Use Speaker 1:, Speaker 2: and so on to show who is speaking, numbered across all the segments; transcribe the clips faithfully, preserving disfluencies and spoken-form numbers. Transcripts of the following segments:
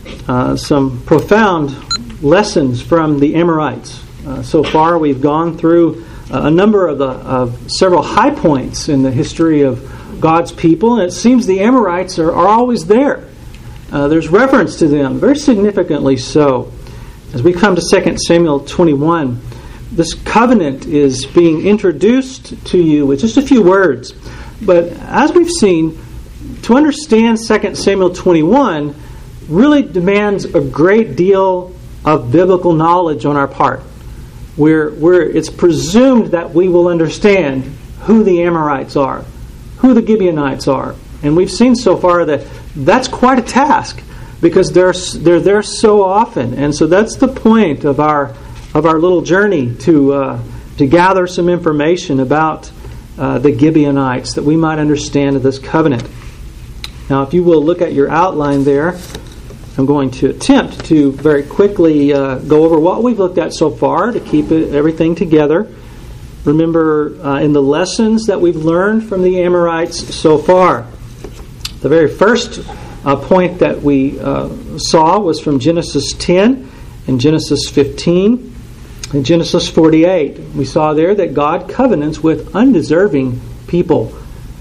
Speaker 1: uh, some profound lessons from the Amorites. Uh, so far, we've gone through uh, a number of the of several high points in the history of God's people, and it seems the Amorites are, are always there. Uh, there's reference to them, very significantly so. As we come to Second Samuel twenty-one, this covenant is being introduced to you with just a few words. But as we've seen, to understand Second Samuel twenty-one really demands a great deal of biblical knowledge on our part. We're, we're, it's presumed that we will understand who the Amorites are, who the Gibeonites are. And we've seen so far that that's quite a task because they're, they're there so often. And so that's the point of our of our little journey to uh, to gather some information about uh, the Gibeonites that we might understand of this covenant. Now, if you will look at your outline there, I'm going to attempt to very quickly uh, go over what we've looked at so far to keep it, everything together. Remember, uh, in the lessons that we've learned from the Amorites so far, the very first uh, point that we uh, saw was from Genesis ten and Genesis fifteen. In Genesis forty-eight, we saw there that God covenants with undeserving people.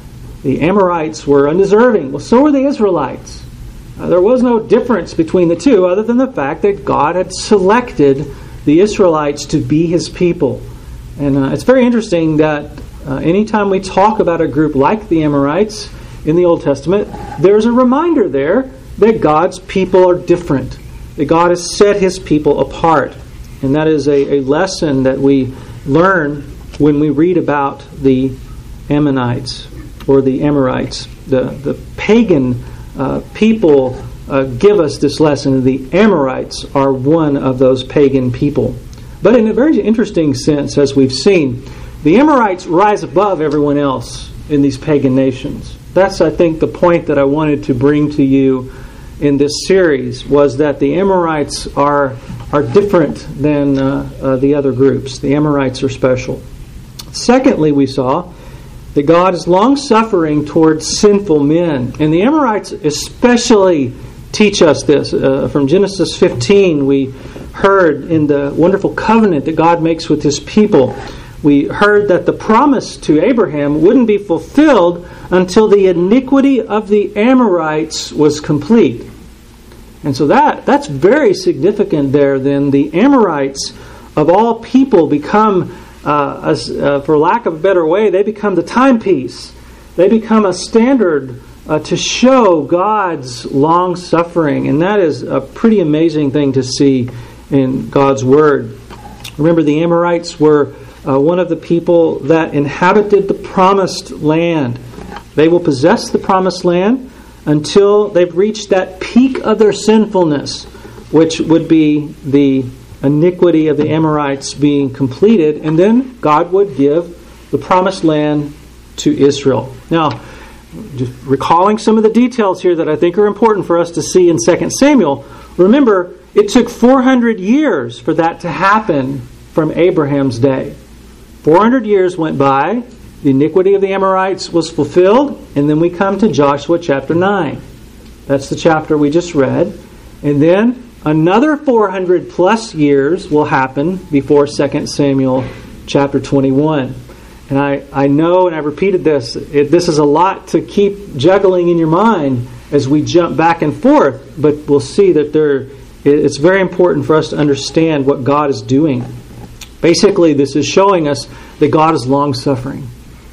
Speaker 1: The Amorites were undeserving. Well, so were the Israelites. Uh, there was no difference between the two other than the fact that God had selected the Israelites to be His people. And uh, it's very interesting that uh, anytime we talk about a group like the Amorites in the Old Testament, there's a reminder there that God's people are different, that God has set His people apart. And that is a, a lesson that we learn when we read about the Ammonites or the Amorites. The, the pagan uh, people uh, give us this lesson. The Amorites are one of those pagan people. But in a very interesting sense, as we've seen, the Amorites rise above everyone else in these pagan nations. That's, I think, the point that I wanted to bring to you in this series, was that the Amorites are are different than uh, uh, the other groups. The Amorites are special. Secondly, we saw that God is long-suffering towards sinful men. And the Amorites especially teach us this. Uh, from Genesis fifteen, we heard in the wonderful covenant that God makes with His people, we heard that the promise to Abraham wouldn't be fulfilled until the iniquity of the Amorites was complete. And so that that's very significant there. Then the Amorites, of all people, become, uh, as, uh, for lack of a better way, they become the timepiece. They become a standard uh, to show God's long suffering. And that is a pretty amazing thing to see in God's Word. Remember, the Amorites were uh, one of the people that inhabited the promised land. They will possess the promised land until they've reached that peak of their sinfulness, which would be the iniquity of the Amorites being completed, and then God would give the promised land to Israel. Now, just recalling some of the details here that I think are important for us to see in Second Samuel, remember, it took four hundred years for that to happen from Abraham's day. four hundred years went by. The iniquity of the Amorites was fulfilled, and then we come to Joshua chapter nine. That's the chapter we just read. And then another four hundred plus years will happen before Second Samuel chapter twenty-one. And I, I know, and I've repeated this, it, this is a lot to keep juggling in your mind as we jump back and forth, but we'll see that there, it's very important for us to understand what God is doing. Basically, this is showing us that God is long-suffering.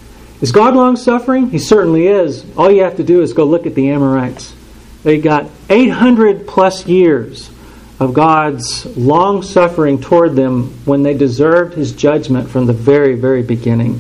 Speaker 1: Is God long-suffering? He certainly is. All you have to do is go look at the Amorites. They got eight hundred plus years of God's long-suffering toward them when they deserved His judgment from the very, very beginning.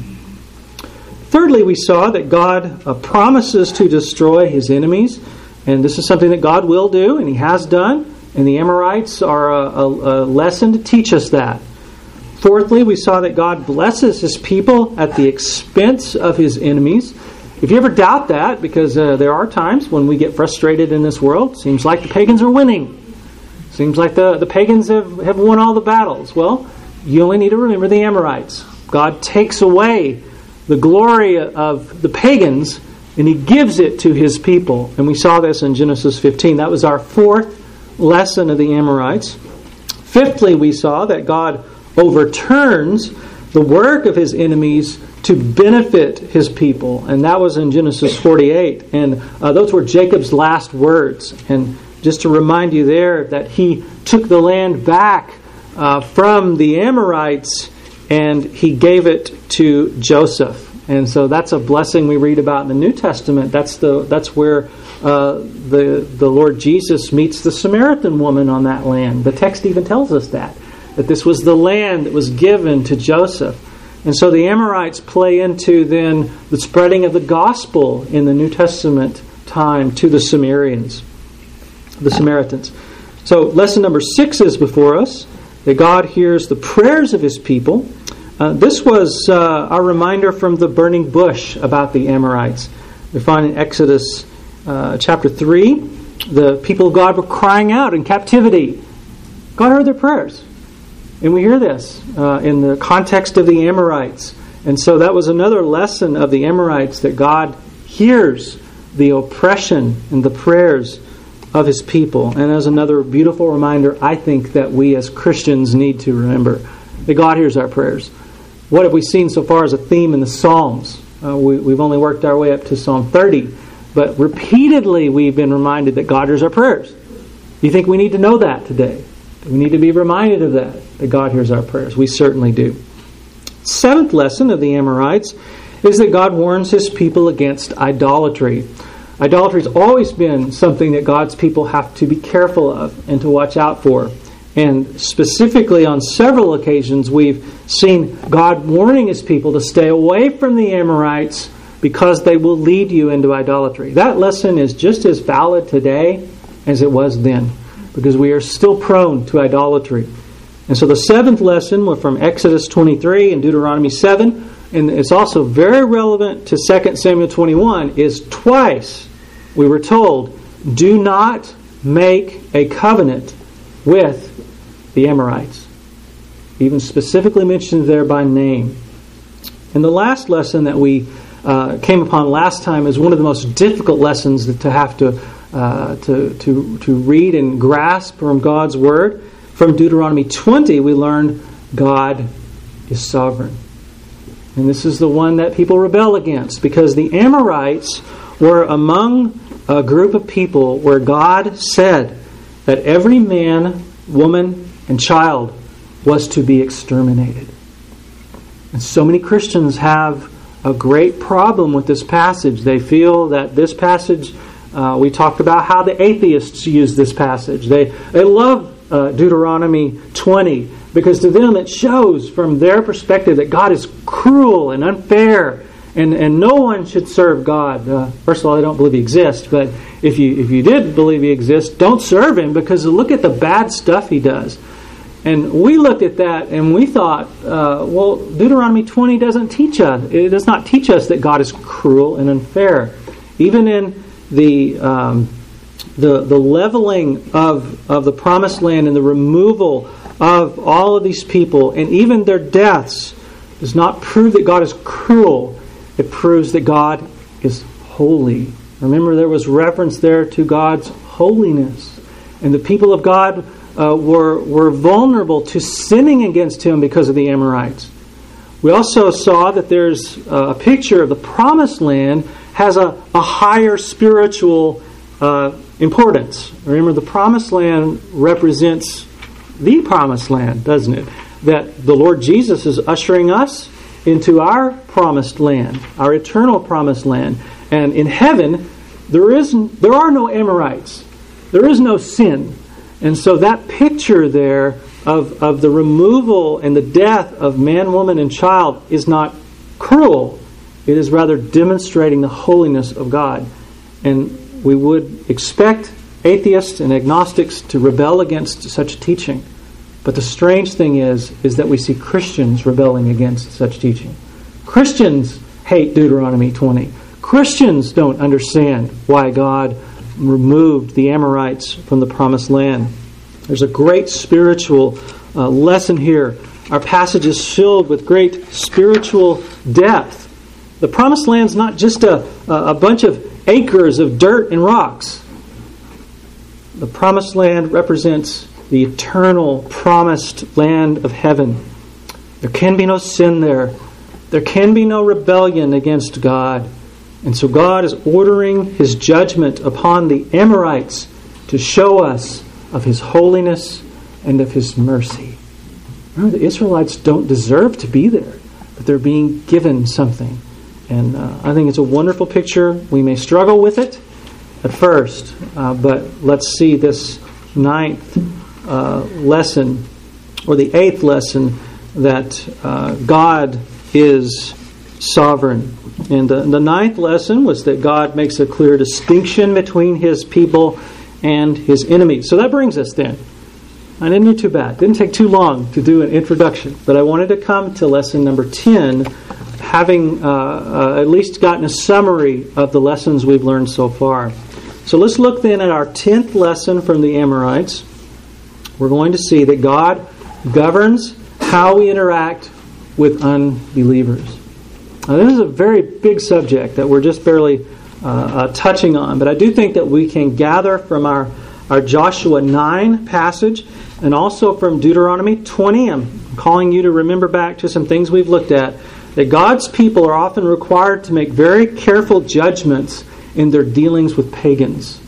Speaker 1: Thirdly, we saw that God uh, promises to destroy His enemies. And this is something that God will do, and He has done. And the Amorites are a, a, a lesson to teach us that. Fourthly, we saw that God blesses His people at the expense of His enemies. If you ever doubt that, because uh, there are times when we get frustrated in this world, seems like the pagans are winning. Seems like the, the pagans have, have won all the battles. Well, you only need to remember the Amorites. God takes away the glory of the pagans and He gives it to His people. And we saw this in Genesis fifteen. That was our fourth lesson of the Amorites. Fifthly, we saw that God overturns the work of his enemies to benefit his people. And that was in Genesis forty-eight. And uh, those were Jacob's last words. And just to remind you there that he took the land back uh, from the Amorites and he gave it to Joseph. And so that's a blessing we read about in the New Testament. That's the that's where uh, the the Lord Jesus meets the Samaritan woman on that land. The text even tells us that, that this was the land that was given to Joseph. And so the Amorites play into then the spreading of the gospel in the New Testament time to the Samaritans, the Samaritans. So lesson number six is before us, that God hears the prayers of his people. Uh, this was uh, a reminder from the burning bush about the Amorites. We find in Exodus uh, chapter three, the people of God were crying out in captivity. God heard their prayers. And we hear this uh, in the context of the Amorites. And so that was another lesson of the Amorites, that God hears the oppression and the prayers of his people. And as another beautiful reminder, I think, that we as Christians need to remember that God hears our prayers. What have we seen so far as a theme in the Psalms? Uh, we, we've only worked our way up to Psalm thirty. But repeatedly we've been reminded that God hears our prayers. Do you think we need to know that today? We need to be reminded of that, that God hears our prayers. We certainly do. Seventh lesson of the Amorites is that God warns his people against idolatry. Idolatry has always been something that God's people have to be careful of and to watch out for. And specifically on several occasions we've seen God warning his people to stay away from the Amorites because they will lead you into idolatry. That lesson is just as valid today as it was then, because we are still prone to idolatry. And so the seventh lesson from Exodus twenty-three and Deuteronomy seven, and it's also very relevant to Second Samuel twenty-one, is twice we were told, do not make a covenant with the Amorites. Even specifically mentioned there by name. And the last lesson that we uh, came upon last time is one of the most difficult lessons that to have to Uh, to, to, to read and grasp from God's Word. From Deuteronomy twenty, we learned God is sovereign. And this is the one that people rebel against, because the Amorites were among a group of people where God said that every man, woman, and child was to be exterminated. And so many Christians have a great problem with this passage. They feel that this passage Uh, we talked about how the atheists use this passage. They they love uh, Deuteronomy twenty because to them it shows from their perspective that God is cruel and unfair, and, and no one should serve God. Uh, first of all, they don't believe He exists, but if you if you did believe He exists, don't serve Him, because look at the bad stuff He does. And we looked at that and we thought, uh, well, Deuteronomy twenty doesn't teach us. It does not teach us that God is cruel and unfair. Even in the um, the the leveling of of the promised land and the removal of all of these people and even their deaths does not prove that God is cruel. It proves that God is holy. Remember, there was reference there to God's holiness, and the people of God uh, were were vulnerable to sinning against Him because of the Amorites. We also saw that there's a picture of the promised land has a, a higher spiritual uh, importance. Remember, the promised land represents the promised land, doesn't it? That the Lord Jesus is ushering us into our promised land, our eternal promised land. And in heaven, there is there are no Amorites. There is no sin. And so that picture there of, of the removal and the death of man, woman, and child is not cruel. It is rather demonstrating the holiness of God. And we would expect atheists and agnostics to rebel against such teaching. But the strange thing is, is that we see Christians rebelling against such teaching. Christians hate Deuteronomy twenty. Christians don't understand why God removed the Amorites from the promised land. There's a great spiritual uh, lesson here. Our passage is filled with great spiritual depth. The promised land's not just a, a bunch of acres of dirt and rocks. The promised land represents the eternal promised land of heaven. There can be no sin there. There can be no rebellion against God. And so God is ordering His judgment upon the Amorites to show us of His holiness and of His mercy. Remember, the Israelites don't deserve to be there, but they're being given something. And uh, I think it's a wonderful picture. We may struggle with it at first, uh, but let's see this ninth uh, lesson, or the eighth lesson, that uh, God is sovereign. And the, the ninth lesson was that God makes a clear distinction between His people and His enemies. So that brings us then. I didn't do too bad. Didn't take too long to do an introduction, but I wanted to come to lesson number ten, having uh, uh, at least gotten a summary of the lessons we've learned so far. So let's look then at our tenth lesson from the Amorites. We're going to see that God governs how we interact with unbelievers. Now, this is a very big subject that we're just barely uh, uh, touching on, but I do think that we can gather from our, our Joshua nine passage and also from Deuteronomy twenty. I'm calling you to remember back to some things we've looked at, that God's people are often required to make very careful judgments in their dealings with pagans.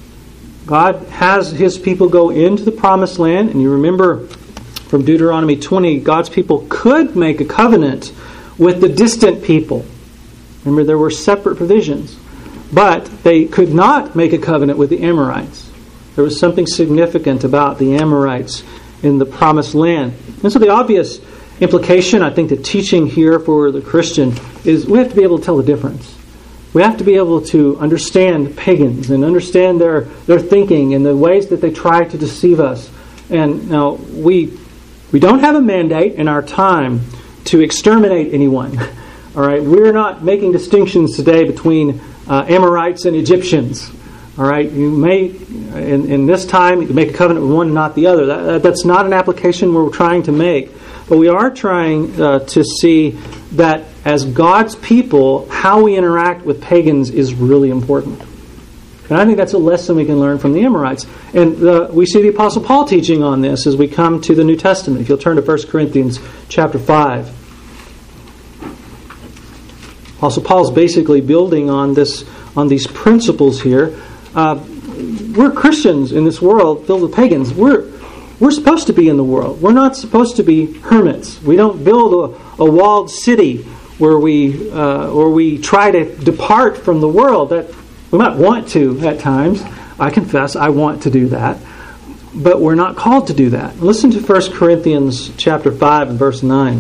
Speaker 1: God has His people go into the promised land, and you remember from Deuteronomy twenty, God's people could make a covenant with the distant people. Remember, there were separate provisions. But they could not make a covenant with the Amorites. There was something significant about the Amorites in the promised land. And so the obvious implication, I think the teaching here for the Christian, is we have to be able to tell the difference. We have to be able to understand pagans and understand their, their thinking and the ways that they try to deceive us. And now, we we don't have a mandate in our time to exterminate anyone. All right, we're not making distinctions today between uh, Amorites and Egyptians. All right, you may in, in this time you make a covenant with one and not the other. That, that, that's not an application we're trying to make, but we are trying uh, to see that as God's people, how we interact with pagans is really important. And I think that's a lesson we can learn from the Amorites. And uh, we see the Apostle Paul teaching on this as we come to the New Testament. If you'll turn to First Corinthians chapter five. Apostle Paul's basically building on this, on these principles here. Uh, we're Christians in this world filled with pagans. We're we're supposed to be in the world. We're not supposed to be hermits. We don't build a, a walled city where we uh, or we try to depart from the world. That we might want to at times. I confess I want to do that, but we're not called to do that. Listen to First Corinthians chapter five and verse nine.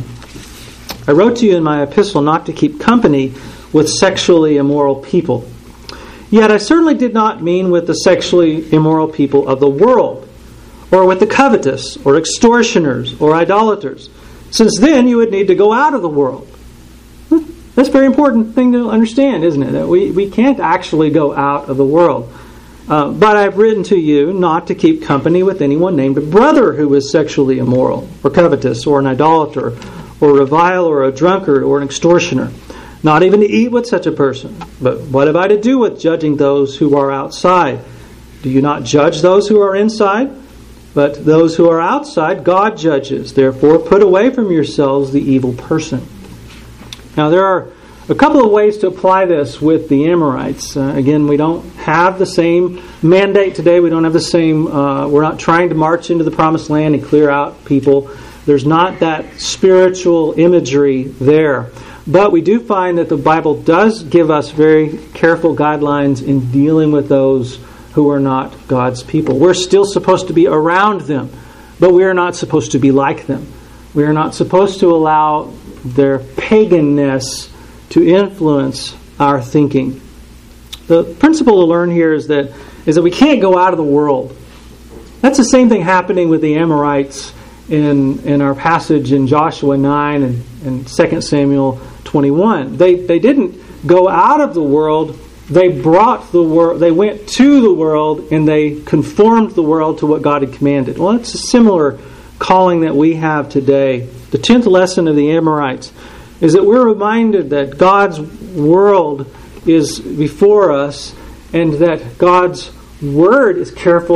Speaker 1: I wrote to you in my epistle not to keep company with sexually immoral people. Yet I certainly did not mean with the sexually immoral people of the world, or with the covetous, or extortioners, or idolaters, since then you would need to go out of the world. That's a very important thing to understand, isn't it? That we, we can't actually go out of the world. Uh, but I've written to you not to keep company with anyone named a brother who is sexually immoral, or covetous, or an idolater, or a reviler, or a drunkard, or an extortioner. Not even to eat with such a person. But what have I to do with judging those who are outside? Do you not judge those who are inside? But those who are outside, God judges. Therefore, put away from yourselves the evil person. Now, there are a couple of ways to apply this with the Amorites. Uh, again, we don't have the same mandate today. We don't have the same, uh, we're not trying to march into the promised land and clear out people. There's not that spiritual imagery there. But we do find that the Bible does give us very careful guidelines in dealing with those who are not God's people. We're still supposed to be around them, but we are not supposed to be like them. We are not supposed to allow their paganness to influence our thinking. The principle to learn here is that is that we can't go out of the world. That's the same thing happening with the Amorites in in our passage in Joshua nine and, and Second Samuel twenty-one. They they didn't go out of the world. They brought the world. They went to the world and they conformed the world to what God had commanded. Well, it's a similar calling that we have today. The tenth lesson of the Amorites is that we're reminded that God's world is before us and that God's Word is careful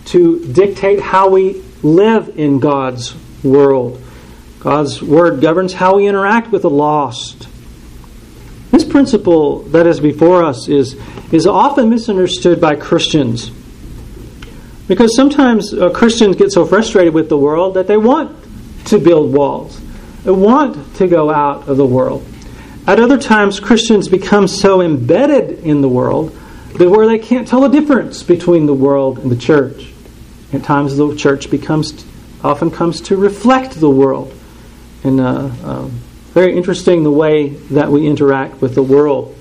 Speaker 1: to dictate how we live in God's world. God's Word governs how we interact with the lost. This principle that is before us is, is often misunderstood by Christians, because sometimes uh, Christians get so frustrated with the world that they want to build walls. They want to go out of the world. At other times, Christians become so embedded in the world that where they can't tell the difference between the world and the church. At times, the church becomes often comes to reflect the world. And uh, uh, very interesting the way that we interact with the world.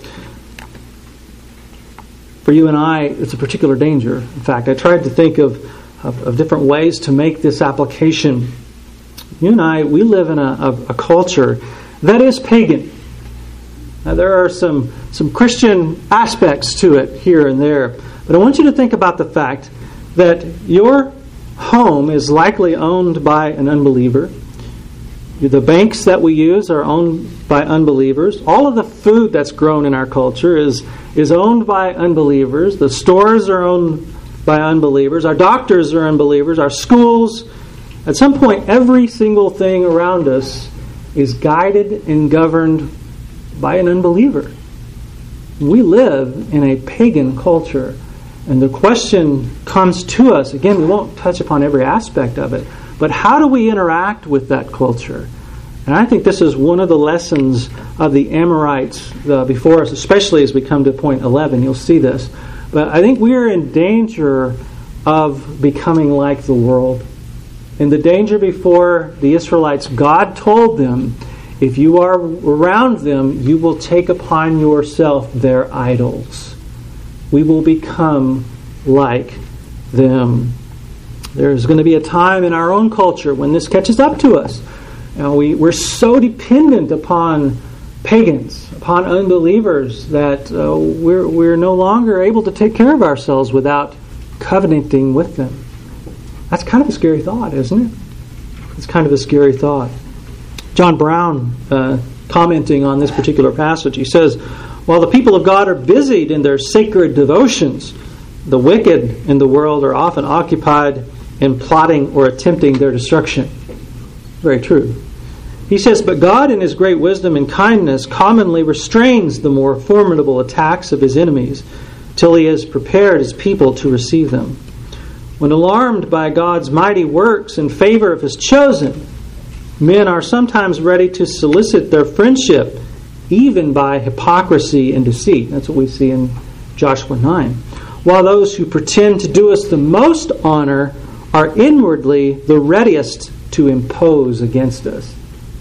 Speaker 1: For you and I, it's a particular danger. In fact, I tried to think of, of, of different ways to make this application. You and I, we live in a, a, a culture that is pagan. Now, there are some, some Christian aspects to it here and there. But I want you to think about the fact that your home is likely owned by an unbeliever. The banks that we use are owned by unbelievers. All of the food that's grown in our culture is, is owned by unbelievers. The stores are owned by unbelievers. Our doctors are unbelievers. Our schools. At some point, every single thing around us is guided and governed by an unbeliever. We live in a pagan culture. And the question comes to us, again, we won't touch upon every aspect of it, but how do we interact with that culture? And I think this is one of the lessons of the Amorites uh, before us, especially as we come to point eleven. You'll see this. But I think we are in danger of becoming like the world. And the danger before the Israelites, God told them, if you are around them, you will take upon yourself their idols. We will become like them. There's going to be a time in our own culture when this catches up to us. You know, we, we're so dependent upon pagans, upon unbelievers, that uh, we're, we're no longer able to take care of ourselves without covenanting with them. That's kind of a scary thought, isn't it? It's kind of a scary thought. John Brown, uh, commenting on this particular passage, he says, while the people of God are busied in their sacred devotions, the wicked in the world are often occupied in plotting or attempting their destruction. Very true. He says, but God in His great wisdom and kindness commonly restrains the more formidable attacks of His enemies till He has prepared His people to receive them. When alarmed by God's mighty works in favor of His chosen, men are sometimes ready to solicit their friendship, even by hypocrisy and deceit. That's what we see in Joshua nine. While those who pretend to do us the most honor are inwardly the readiest to impose against us.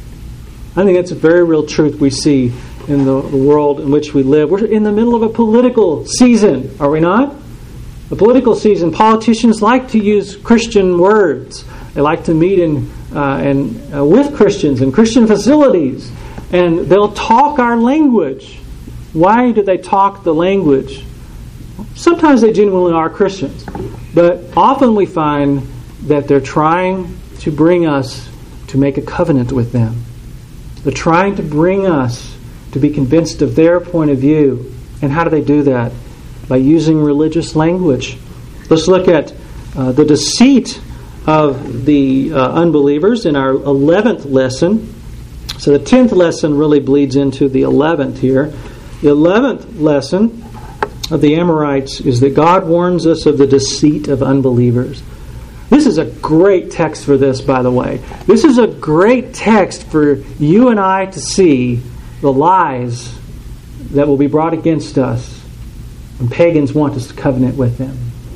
Speaker 1: I think that's a very real truth we see in the, the world in which we live. We're in the middle of a political season, are we not? A political season. Politicians like to use Christian words. They like to meet in uh, and uh, with Christians in Christian facilities. And they'll talk our language. Why do they talk the language? Sometimes they genuinely are Christians. But often we find that they're trying to bring us to make a covenant with them. They're trying to bring us to be convinced of their point of view. And how do they do that? By using religious language. Let's look at uh, the deceit of the uh, unbelievers in our eleventh lesson. So the tenth lesson really bleeds into the eleventh here. The eleventh lesson of the Amorites is that God warns us of the deceit of unbelievers. This is a great text for this, by the way. This is a great text for you and I to see the lies that will be brought against us when pagans want us to covenant with them.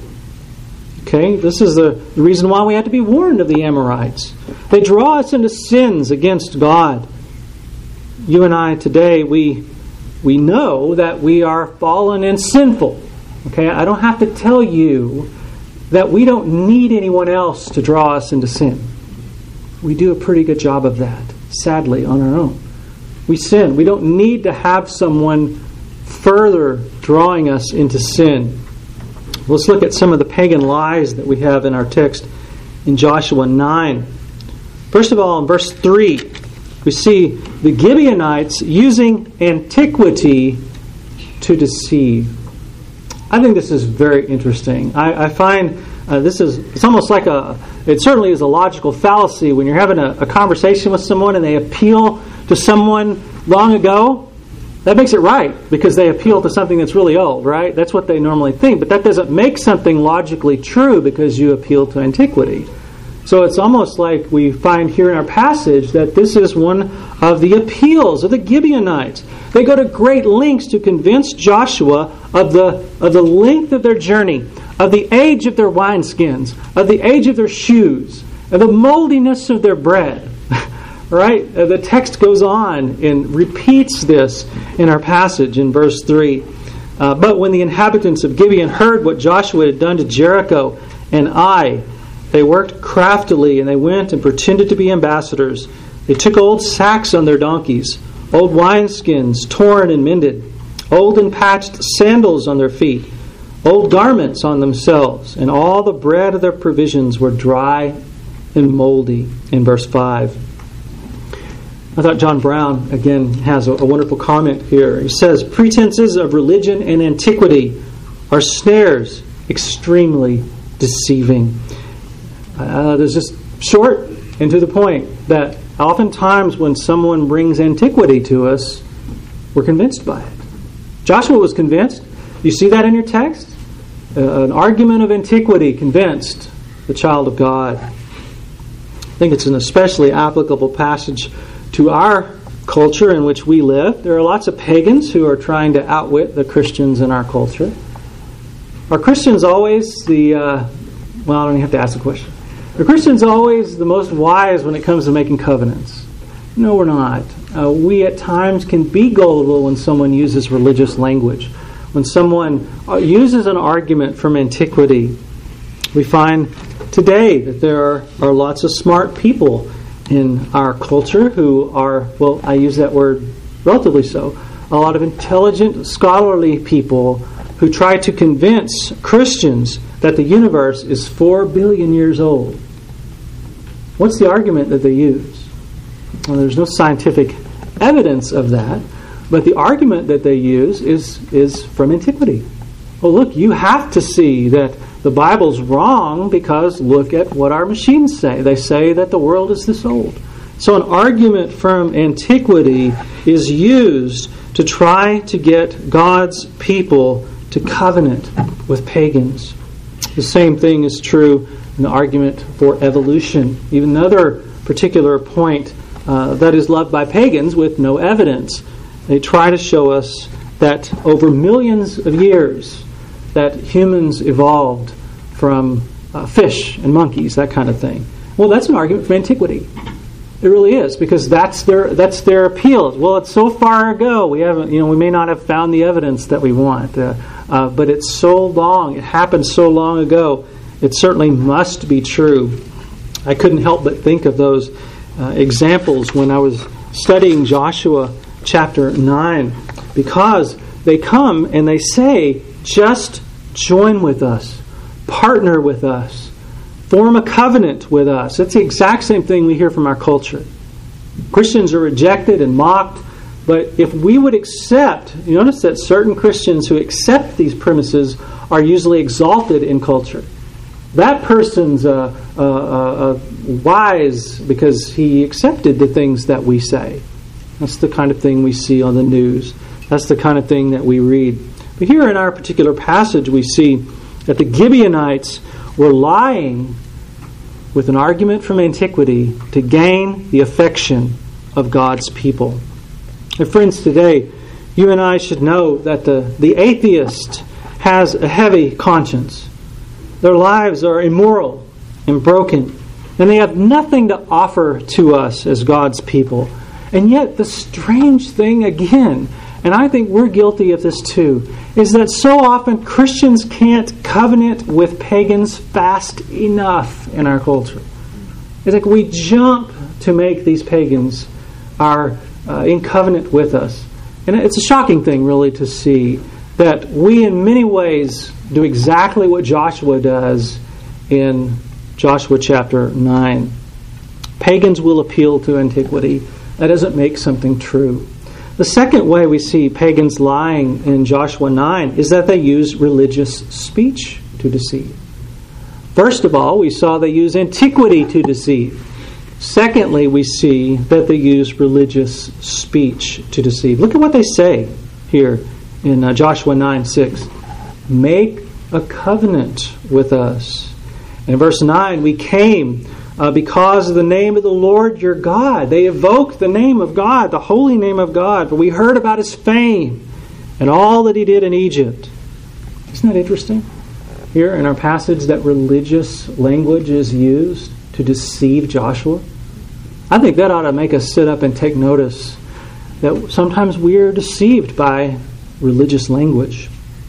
Speaker 1: Okay, this is the, the reason why we have to be warned of the Amorites. They draw us into sins against God. You and I today, we we know that we are fallen and sinful. Okay, I don't have to tell you that we don't need anyone else to draw us into sin. We do a pretty good job of that, sadly, on our own. We sin. We don't need to have someone further drawing us into sin. Let's look at some of the pagan lies that we have in our text in Joshua nine. First of all, in verse three, we see the Gibeonites using antiquity to deceive. I think this is very interesting. I, I find Uh, this is, it's almost like a, it certainly is a logical fallacy when you're having a, a conversation with someone and they appeal to someone long ago. That makes it right because they appeal to something that's really old, right? That's what they normally think. But that doesn't make something logically true because you appeal to antiquity. So it's almost like we find here in our passage that this is one of the appeals of the Gibeonites. They go to great lengths to convince Joshua of the of the length of their journey, of the age of their wineskins, of the age of their shoes, of the moldiness of their bread. Right? Uh, the text goes on and repeats this in our passage in verse three. Uh, but when the inhabitants of Gibeon heard what Joshua had done to Jericho and Ai, they worked craftily, and they went and pretended to be ambassadors. They took old sacks on their donkeys, old wineskins torn and mended, old and patched sandals on their feet, old garments on themselves, and all the bread of their provisions were dry and moldy. In verse five. I thought John Brown, again, has a, a wonderful comment here. He says, pretenses of religion and antiquity are snares extremely deceiving. Uh, there's just short and to the point that oftentimes when someone brings antiquity to us, we're convinced by it. Joshua was convinced. You see that in your text? Uh, an argument of antiquity convinced the child of God. I think it's an especially applicable passage to our culture in which we live. There are lots of pagans who are trying to outwit the Christians in our culture. Are Christians always the, uh, well, I don't even have to ask the question. Are Christians always the most wise when it comes to making covenants? No, we're not. Uh, we at times can be gullible when someone uses religious language. When someone uh, uses an argument from antiquity, we find today that there are, are lots of smart people in our culture who are, well, I use that word relatively so, a lot of intelligent, scholarly people who try to convince Christians that the universe is four billion years old. What's the argument that they use? Well, there's no scientific evidence of that, but the argument that they use is, is from antiquity. Well, look, you have to see that the Bible's wrong because look at what our machines say. They say that the world is this old. So an argument from antiquity is used to try to get God's people to covenant with pagans. The same thing is true in the argument for evolution. Even another particular point uh, that is loved by pagans with no evidence. They try to show us that over millions of years that humans evolved from uh, fish and monkeys, that kind of thing. Well, that's an argument from antiquity. It really is, because that's their that's their appeal. Well, it's so far ago, we haven't, you know, we may not have found the evidence that we want, uh, uh, but it's so long, it happened so long ago, it certainly must be true. I couldn't help but think of those uh, examples when I was studying Joshua chapter nine, because they come and they say, just join with us, partner with us, form a covenant with us. It's the exact same thing we hear from our culture. Christians are rejected and mocked, but if we would accept, you notice that certain Christians who accept these premises are usually exalted in culture. That person's uh, uh, uh, wise because he accepted the things that we say. That's the kind of thing we see on the news. That's the kind of thing that we read. But here in our particular passage, we see that the Gibeonites were lying with an argument from antiquity to gain the affection of God's people. And friends, today, you and I should know that the, the atheist has a heavy conscience. Their lives are immoral and broken, and they have nothing to offer to us as God's people. And yet, the strange thing again, and I think we're guilty of this too, is that so often Christians can't covenant with pagans fast enough in our culture. It's like we jump to make these pagans are uh, in covenant with us. And it's a shocking thing, really, to see that we in many ways do exactly what Joshua does in Joshua chapter nine. Pagans will appeal to antiquity. That doesn't make something true. The second way we see pagans lying in Joshua nine is that they use religious speech to deceive. First of all, we saw they use antiquity to deceive. Secondly, we see that they use religious speech to deceive. Look at what they say here in uh, Joshua nine six. Make a covenant with us. In verse nine, we came uh, because of the name of the Lord your God. They evoke the name of God, the holy name of God, for we heard about his fame and all that he did in Egypt. Isn't that interesting? Here in our passage that religious language is used to deceive Joshua. I think that ought to make us sit up and take notice that sometimes we are deceived by religious language.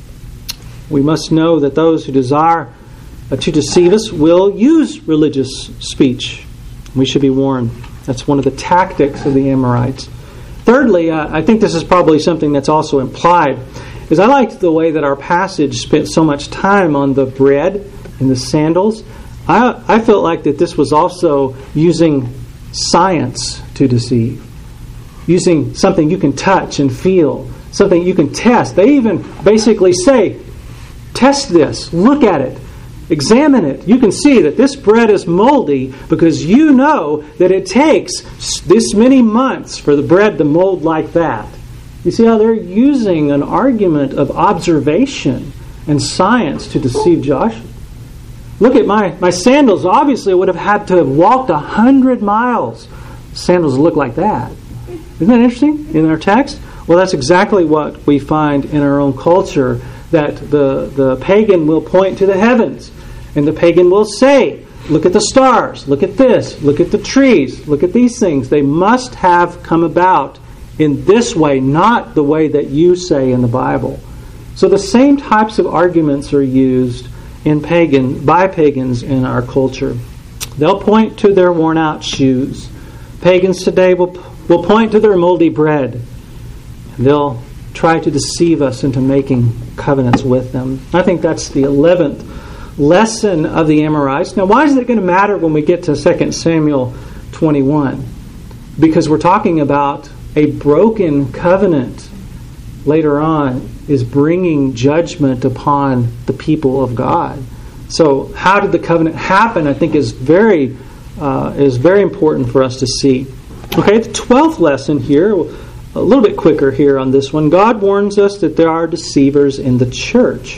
Speaker 1: We must know that those who desire to deceive us will use religious speech. We should be warned. That's one of the tactics of the Amorites. Thirdly, uh, I think this is probably something that's also implied, is I liked the way that our passage spent so much time on the bread and the sandals. I, I felt like that this was also using science to deceive. Using something you can touch and feel, something you can test. They even basically say, test this, look at it, examine it. You can see that this bread is moldy because you know that it takes this many months for the bread to mold like that. You see how they're using an argument of observation and science to deceive Joshua. Look at my, my sandals. Obviously, would have had to have walked a hundred miles. Sandals look like that. Isn't that interesting in our text? Well, that's exactly what we find in our own culture, that the, the pagan will point to the heavens, and the pagan will say, look at the stars, look at this, look at the trees, look at these things. They must have come about in this way, not the way that you say in the Bible. So the same types of arguments are used in pagan by pagans in our culture. They'll point to their worn out shoes. Pagans today will, will point to their moldy bread. They'll try to deceive us into making covenants with them. I think that's the eleventh lesson of the Amorites. Now, why is it going to matter when we get to Second Samuel twenty-one? Because we're talking about a broken covenant later on is bringing judgment upon the people of God. So how did the covenant happen, I think, is very uh, is very important for us to see. Okay, the twelfth lesson here, a little bit quicker here on this one. God warns us that there are deceivers in the church.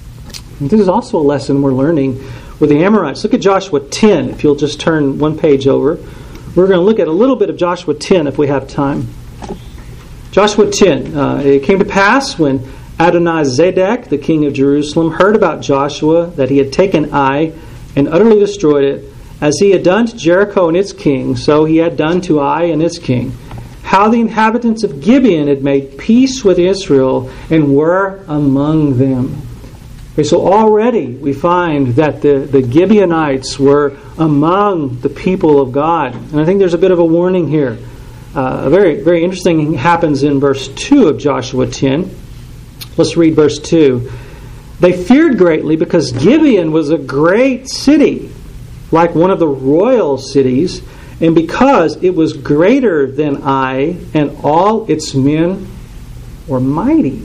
Speaker 1: And this is also a lesson we're learning with the Amorites. Look at Joshua ten, if you'll just turn one page over. We're going to look at a little bit of Joshua ten if we have time. Joshua ten. Uh, it came to pass when Adonizedek, the king of Jerusalem, heard about Joshua, that he had taken Ai and utterly destroyed it. As he had done to Jericho and its king, so he had done to Ai and its king. How the inhabitants of Gibeon had made peace with Israel and were among them. Okay, so already we find that the, the Gibeonites were among the people of God. And I think there's a bit of a warning here. Uh, a very, very interesting thing happens in verse two of Joshua ten. Let's read verse two. They feared greatly because Gibeon was a great city, like one of the royal cities, and because it was greater than Ai, and all its men were mighty.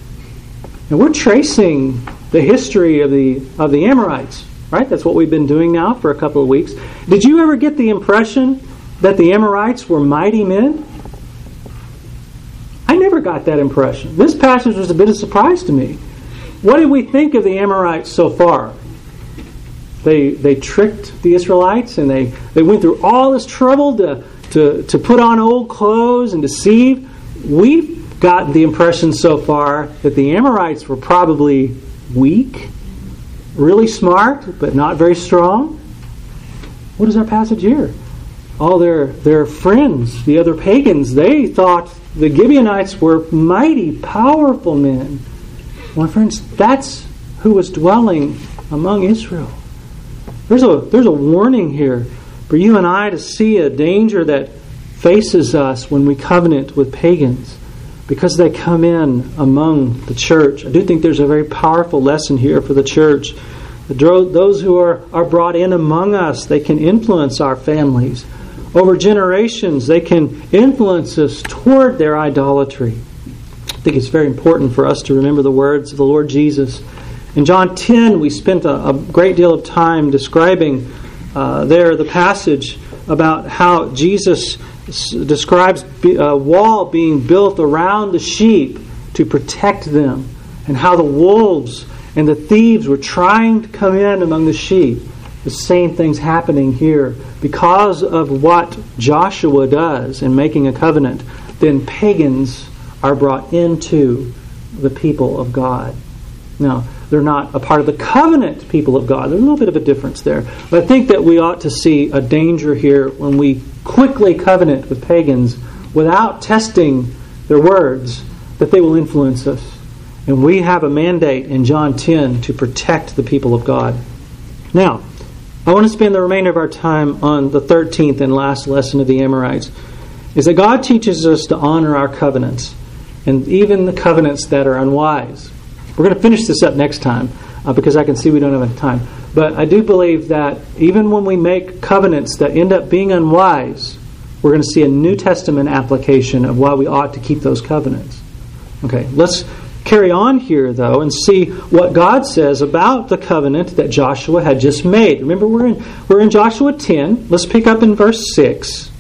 Speaker 1: And we're tracing the history of the of the Amorites, right? That's what we've been doing now for a couple of weeks. Did you ever get the impression that the Amorites were mighty men? I never got that impression. This passage was a bit of a surprise to me. What did we think of the Amorites so far? They they tricked the Israelites, and they, they went through all this trouble to, to, to put on old clothes and deceive. We've gotten the impression so far that the Amorites were probably weak, really smart, but not very strong. What is our passage here? All their, their friends, the other pagans, they thought the Gibeonites were mighty, powerful men. My friends, that's who was dwelling among Israel. There's a there's a warning here for you and I to see a danger that faces us when we covenant with pagans, because they come in among the church. I do think there's a very powerful lesson here for the church. Those who are, are brought in among us, they can influence our families. Over generations, they can influence us toward their idolatry. I think it's very important for us to remember the words of the Lord Jesus In John ten, we spent a, a great deal of time describing uh, there the passage about how Jesus s- describes a wall being built around the sheep to protect them, and how the wolves and the thieves were trying to come in among the sheep. The same thing's happening here. Because of what Joshua does in making a covenant, then pagans are brought into the people of God. Now, they're not a part of the covenant people of God. There's a little bit of a difference there. But I think that we ought to see a danger here when we quickly covenant with pagans without testing their words, that they will influence us. And we have a mandate in John ten to protect the people of God. Now, I want to spend the remainder of our time on the thirteenth and last lesson of the Amorites, is that God teaches us to honor our covenants, and even the covenants that are unwise. We're going to finish this up next time, uh, because I can see we don't have enough time. But I do believe that even when we make covenants that end up being unwise, we're going to see a New Testament application of why we ought to keep those covenants. Okay, let's carry on here, though, and see what God says about the covenant that Joshua had just made. Remember, we're in, we're in Joshua ten. Let's pick up in verse six.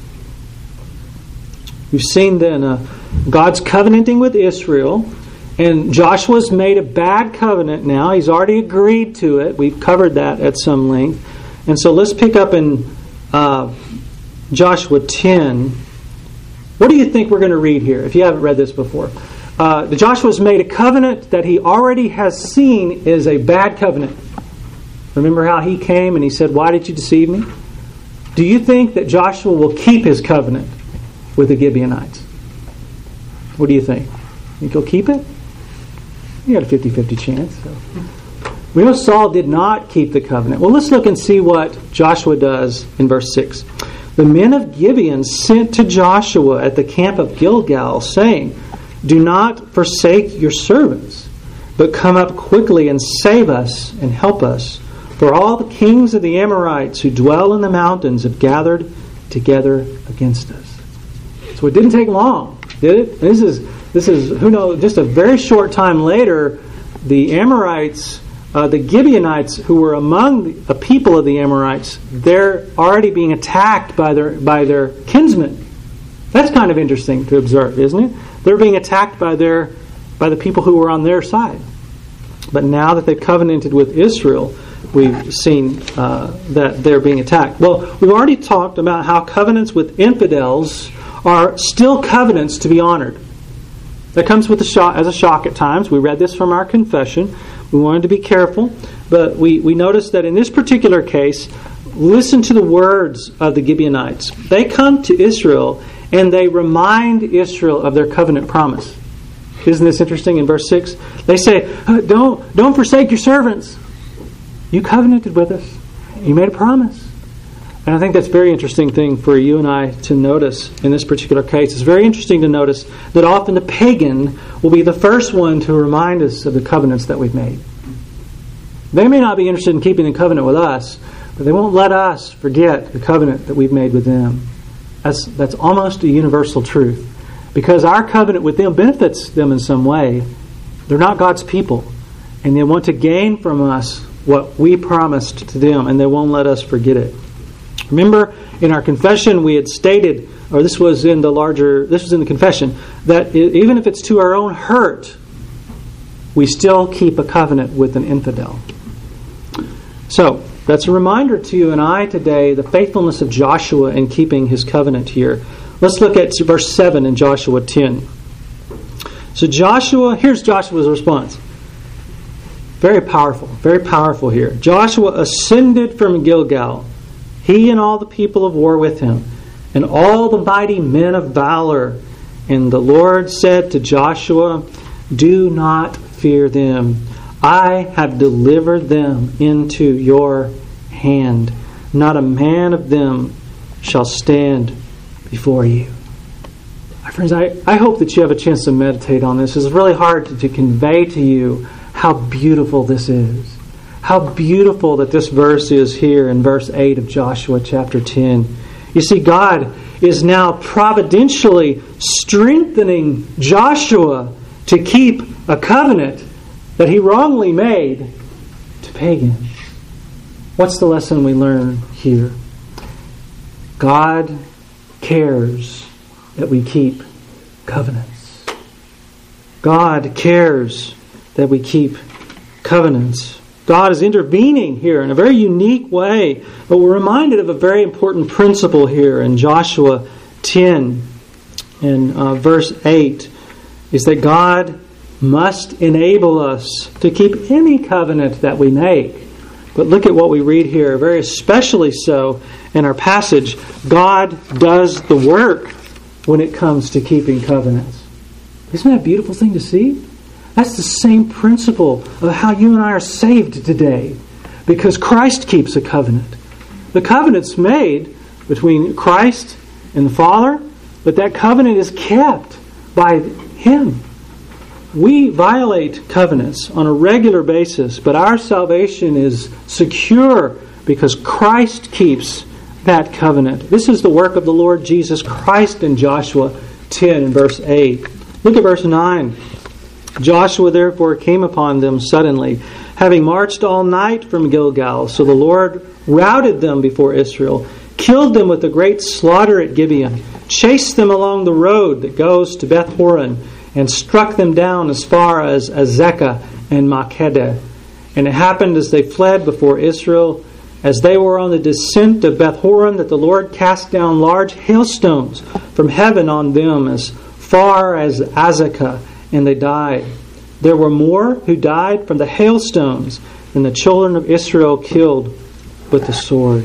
Speaker 1: We've seen then uh, God's covenanting with Israel, and Joshua's made a bad covenant now. He's already agreed to it. We've covered that at some length. And so let's pick up in uh, Joshua ten. What do you think we're going to read here, if you haven't read this before? Uh, Joshua's made a covenant that he already has seen is a bad covenant. Remember how he came and he said, "Why did you deceive me?" Do you think that Joshua will keep his covenant with the Gibeonites? What do you think? Think he'll keep it? You got a fifty-fifty chance. So. We know Saul did not keep the covenant. Well, let's look and see what Joshua does in verse six. The men of Gibeon sent to Joshua at the camp of Gilgal, saying, "Do not forsake your servants, but come up quickly and save us and help us. For all the kings of the Amorites who dwell in the mountains have gathered together against us." So it didn't take long, did it? This is this is who knows? Just a very short time later, the Amorites, uh, the Gibeonites, who were among the, the people of the Amorites, they're already being attacked by their by their kinsmen. That's kind of interesting to observe, isn't it? They're being attacked by their by the people who were on their side. But now that they've covenanted with Israel, we've seen uh, that they're being attacked. Well, we've already talked about how covenants with infidels are still covenants to be honored. That comes with a shock, as a shock at times. We read this from our confession. We wanted to be careful, but we, we noticed that in this particular case, listen to the words of the Gibeonites. They come to Israel and they remind Israel of their covenant promise. Isn't this interesting in verse six? They say, don't, don't forsake your servants. You covenanted with us. You made a promise. And I think that's a very interesting thing for you and I to notice in this particular case. It's very interesting to notice that often the pagan will be the first one to remind us of the covenants that we've made. They may not be interested in keeping the covenant with us, but they won't let us forget the covenant that we've made with them. That's, that's almost a universal truth. Because our covenant with them benefits them in some way. They're not God's people. And they want to gain from us what we promised to them, and they won't let us forget it. Remember, in our confession, we had stated, or this was in the larger, this was in the confession, that even if it's to our own hurt, we still keep a covenant with an infidel. So, that's a reminder to you and I today, the faithfulness of Joshua in keeping his covenant here. Let's look at verse seven in Joshua ten. So Joshua, here's Joshua's response. Very powerful, very powerful here. Joshua ascended from Gilgal, he and all the people of war with him, and all the mighty men of valor. And the Lord said to Joshua, "Do not fear them. I have delivered them into your hand. Not a man of them shall stand before you." My friends, I, I hope that you have a chance to meditate on this. It's really hard to, to convey to you how beautiful this is. How beautiful that this verse is here in verse eight of Joshua chapter ten. You see, God is now providentially strengthening Joshua to keep a covenant that he wrongly made to pagans. What's the lesson we learn here? God cares that we keep covenants. God cares that we keep covenants. God is intervening here in a very unique way, but we're reminded of a very important principle here in Joshua ten and uh, verse eight, is that God must enable us to keep any covenant that we make. But look at what we read here, very especially so in our passage. God does the work when it comes to keeping covenants. Isn't that a beautiful thing to see? That's the same principle of how you and I are saved today, because Christ keeps a covenant. The covenant's made between Christ and the Father, but that covenant is kept by Him. We violate covenants on a regular basis, but our salvation is secure because Christ keeps that covenant. This is the work of the Lord Jesus Christ in Joshua ten and verse eight. Look at verse nine. Joshua therefore came upon them suddenly, having marched all night from Gilgal. So the Lord routed them before Israel, killed them with a great slaughter at Gibeon, chased them along the road that goes to Beth Horon, and struck them down as far as Azekah and Makkedah. And it happened as they fled before Israel, as they were on the descent of Beth Horon, that the Lord cast down large hailstones from heaven on them as far as Azekah, and they died. There were more who died from the hailstones than the children of Israel killed with the sword.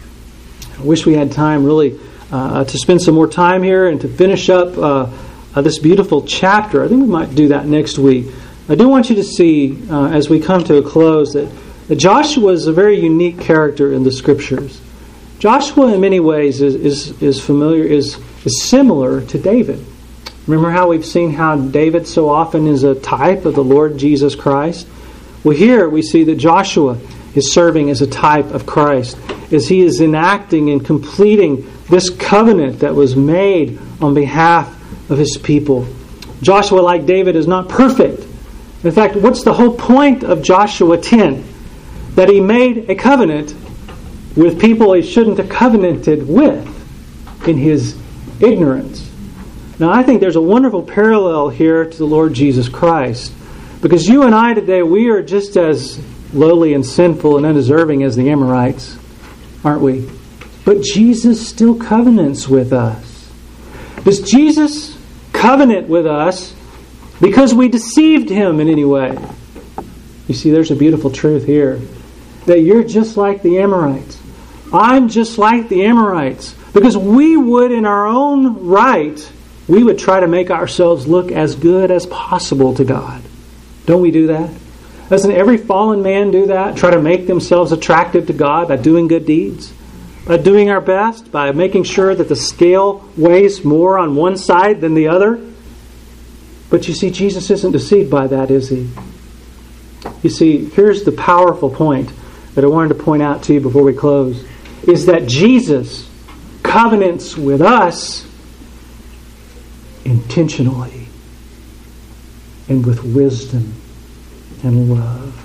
Speaker 1: I wish we had time really uh, to spend some more time here and to finish up uh, uh, this beautiful chapter. I think we might do that next week. I do want you to see, uh, as we come to a close, that, that Joshua is a very unique character in the Scriptures. Joshua, in many ways, is is, is familiar, is, is similar to David. Remember how we've seen how David so often is a type of the Lord Jesus Christ? Well, here we see that Joshua is serving as a type of Christ, as he is enacting and completing this covenant that was made on behalf of his people. Joshua, like David, is not perfect. In fact, what's the whole point of Joshua ten? That he made a covenant with people he shouldn't have covenanted with in his ignorance. Now, I think there's a wonderful parallel here to the Lord Jesus Christ. Because you and I today, we are just as lowly and sinful and undeserving as the Amorites, aren't we? But Jesus still covenants with us. Does Jesus covenant with us because we deceived Him in any way? You see, there's a beautiful truth here. That you're just like the Amorites. I'm just like the Amorites. Because we would, in our own right, we would try to make ourselves look as good as possible to God. Don't we do that? Doesn't every fallen man do that? Try to make themselves attractive to God by doing good deeds? By doing our best? By making sure that the scale weighs more on one side than the other? But you see, Jesus isn't deceived by that, is He? You see, here's the powerful point that I wanted to point out to you before we close, is that Jesus covenants with us intentionally and with wisdom and love.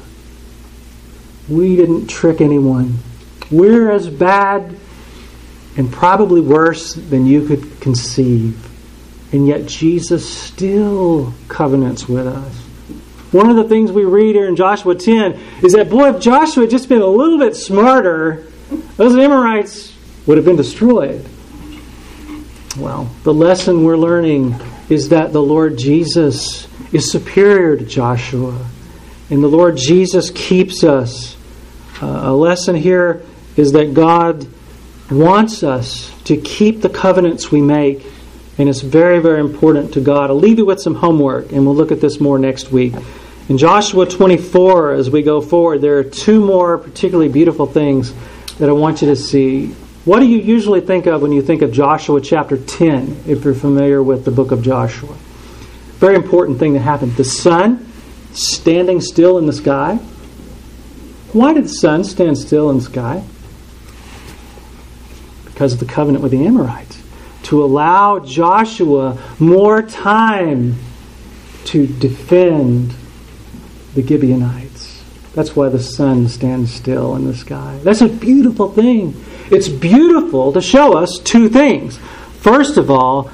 Speaker 1: We didn't trick anyone. We're as bad and probably worse than you could conceive. And yet Jesus still covenants with us. One of the things we read here in Joshua ten is that, boy, if Joshua had just been a little bit smarter, those Amorites would have been destroyed. Well, the lesson we're learning is that the Lord Jesus is superior to Joshua. And the Lord Jesus keeps us. Uh, a lesson here is that God wants us to keep the covenants we make. And it's very, very important to God. I'll leave you with some homework, and we'll look at this more next week. In Joshua twenty-four, as we go forward, there are two more particularly beautiful things that I want you to see. What do you usually think of when you think of Joshua chapter ten, if you're familiar with the book of Joshua? Very important thing that happened. The sun standing still in the sky. Why did the sun stand still in the sky? Because of the covenant with the Amorites. To allow Joshua more time to defend the Gibeonites. That's why the sun stands still in the sky. That's a beautiful thing. It's beautiful to show us two things. First of all,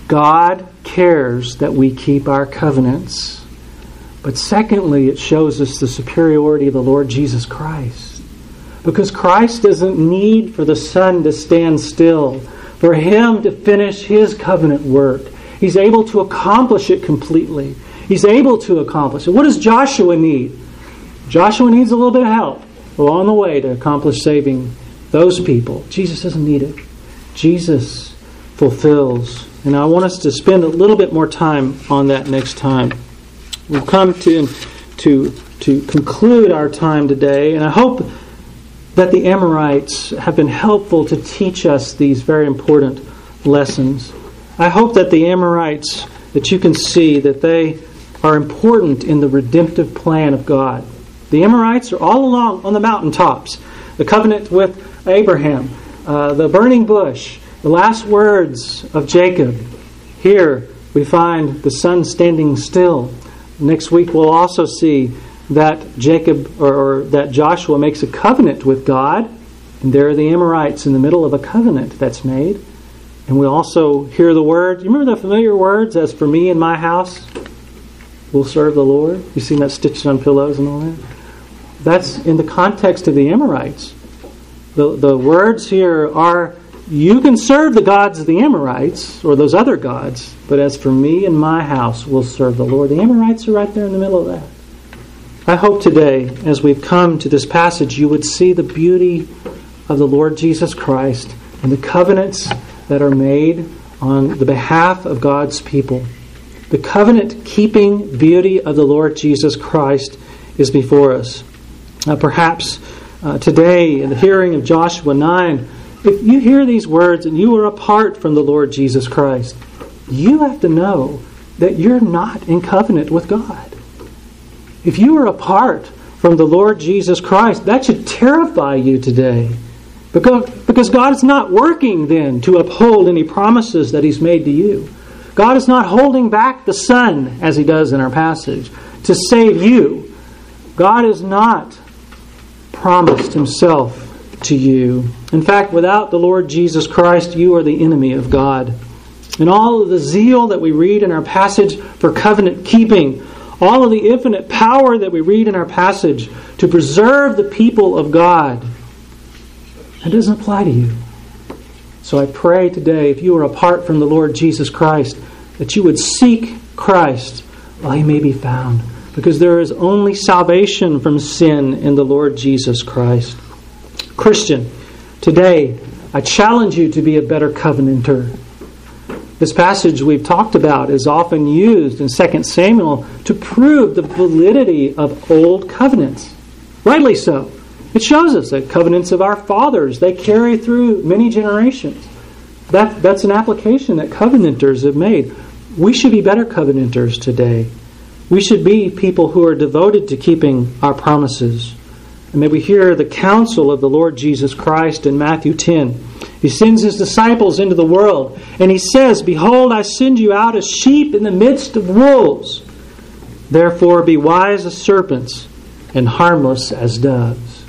Speaker 1: God cares that we keep our covenants. But secondly, it shows us the superiority of the Lord Jesus Christ. Because Christ doesn't need for the sun to stand still, for Him to finish His covenant work. He's able to accomplish it completely. He's able to accomplish it. What does Joshua need? Joshua needs a little bit of help along the way to accomplish saving those people. Jesus doesn't need it. Jesus fulfills. And I want us to spend a little bit more time on that next time. We'll come to, to, to conclude our time today, and I hope that the Amorites have been helpful to teach us these very important lessons. I hope that the Amorites, that you can see that they are important in the redemptive plan of God. The Amorites are all along on the mountaintops. The covenant with Abraham, uh, the burning bush, the last words of Jacob. Here we find the sun standing still. Next week we'll also see that Jacob or, or that Joshua makes a covenant with God, and there are the Amorites in the middle of a covenant that's made. And we also hear the words. You remember the familiar words, "As for me and my house, we'll serve the Lord"? You've seen that stitched on pillows and all that? That's in the context of the Amorites. The, the words here are, you can serve the gods of the Amorites, or those other gods, but as for me and my house, we'll serve the Lord. The Amorites are right there in the middle of that. I hope today, as we've come to this passage, you would see the beauty of the Lord Jesus Christ and the covenants that are made on the behalf of God's people. The covenant-keeping beauty of the Lord Jesus Christ is before us. Uh, perhaps uh, today, in the hearing of Joshua nine, if you hear these words and you are apart from the Lord Jesus Christ, you have to know that you're not in covenant with God. If you are apart from the Lord Jesus Christ, that should terrify you today. Because, because God is not working then to uphold any promises that He's made to you. God is not holding back the sun, as He does in our passage, to save you. God has not promised Himself to you. In fact, without the Lord Jesus Christ, you are the enemy of God. And all of the zeal that we read in our passage for covenant keeping, all of the infinite power that we read in our passage to preserve the people of God, that doesn't apply to you. So I pray today, if you are apart from the Lord Jesus Christ, that you would seek Christ while He may be found. Because there is only salvation from sin in the Lord Jesus Christ. Christian, today I challenge you to be a better covenanter. This passage we've talked about is often used in Second Samuel to prove the validity of old covenants. Rightly so. It shows us that covenants of our fathers, they carry through many generations. That, that's an application that covenanters have made. We should be better covenanters today. We should be people who are devoted to keeping our promises. And may we hear the counsel of the Lord Jesus Christ in Matthew ten. He sends His disciples into the world, and He says, "Behold, I send you out as sheep in the midst of wolves. Therefore be wise as serpents and harmless as doves."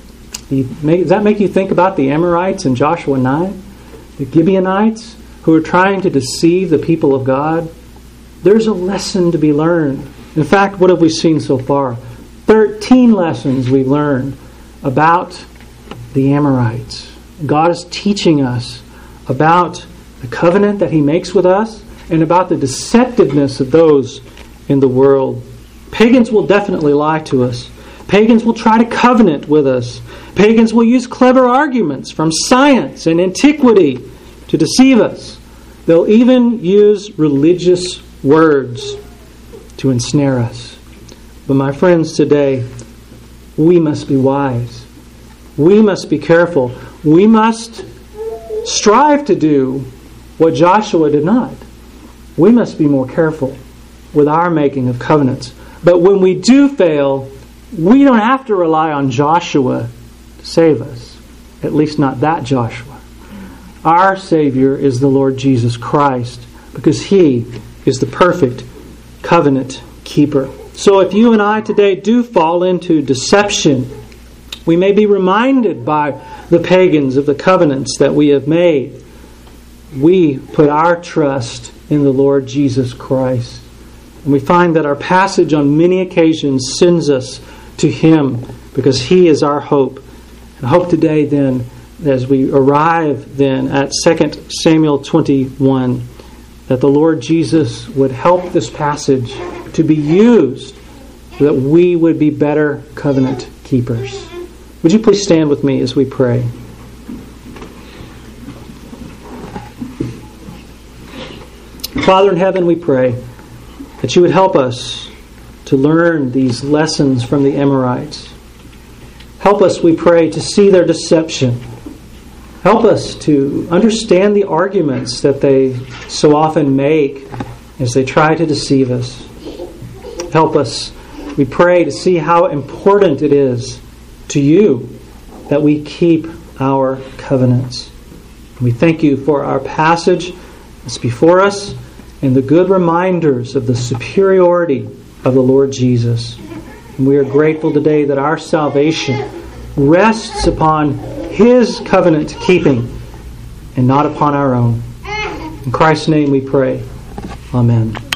Speaker 1: Does that make you think about the Amorites in Joshua nine? The Gibeonites who are trying to deceive the people of God? There's a lesson to be learned. In fact, what have we seen so far? Thirteen lessons we've learned about the Amorites. God is teaching us about the covenant that He makes with us and about the deceptiveness of those in the world. Pagans will definitely lie to us. Pagans will try to covenant with us. Pagans will use clever arguments from science and antiquity to deceive us. They'll even use religious words to ensnare us. But my friends, today, we must be wise. We must be careful. We must strive to do what Joshua did not. We must be more careful with our making of covenants. But when we do fail, we don't have to rely on Joshua to save us. At least not that Joshua. Our Savior is the Lord Jesus Christ, because He is the perfect covenant keeper. So if you and I today do fall into deception, we may be reminded by the pagans of the covenants that we have made. We put our trust in the Lord Jesus Christ. And we find that our passage on many occasions sends us to Him because He is our hope. And I hope today then, as we arrive then at Second Samuel twenty-one, that the Lord Jesus would help this passage to be used so that we would be better covenant keepers. Would you please stand with me as we pray? Father in heaven, we pray that you would help us to learn these lessons from the Amorites. Help us, we pray, to see their deception. Help us to understand the arguments that they so often make as they try to deceive us. Help us, we pray, to see how important it is to you that we keep our covenants. We thank you for our passage that's before us and the good reminders of the superiority of the Lord Jesus. And we are grateful today that our salvation rests upon His covenant keeping and not upon our own. In Christ's name we pray. Amen.